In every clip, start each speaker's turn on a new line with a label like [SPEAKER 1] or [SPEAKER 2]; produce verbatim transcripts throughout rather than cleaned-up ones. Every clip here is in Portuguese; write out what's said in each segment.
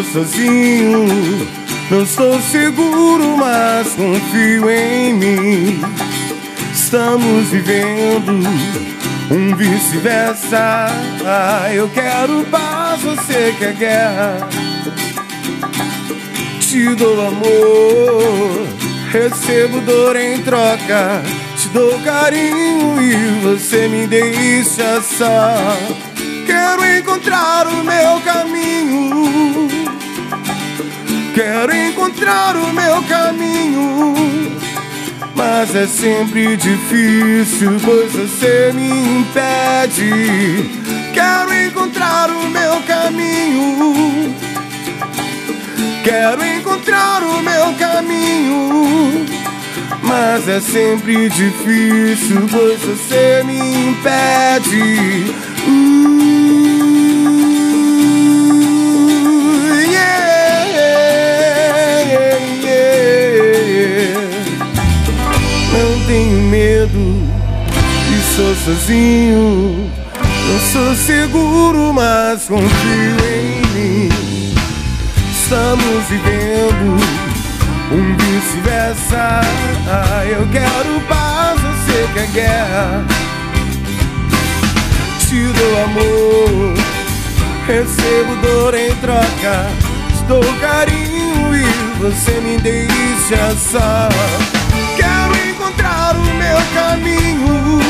[SPEAKER 1] sozinho, não estou seguro, mas confio em mim. Estamos vivendo um vice-versa. Ah, eu quero paz, você quer guerra. Te dou amor, recebo dor em troca. Te dou carinho e você me deixa só. Quero encontrar o meu caminho. Quero encontrar o meu caminho. Mas é sempre difícil, pois você me impede. Quero encontrar o meu caminho. Quero encontrar o meu caminho. Mas é sempre difícil, pois você me impede. uh, yeah, yeah, yeah. Não tenho medo e sou sozinho. Não sou seguro, mas confio em mim. Estamos vivendo um vice-versa. Ah, eu quero paz, você quer guerra. Te dou amor, recebo dor em troca. Te dou carinho e você me deixa só. Quero encontrar o meu caminho.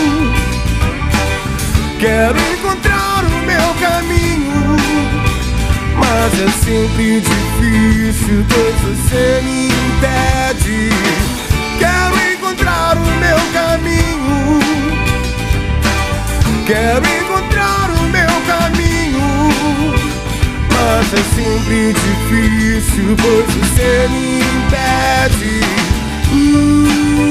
[SPEAKER 1] Quero encontrar o meu caminho. Mas é sempre difícil, pois você me impede. Quero encontrar o meu caminho. Quero encontrar o meu caminho. Mas é sempre difícil, pois você me impede. uh.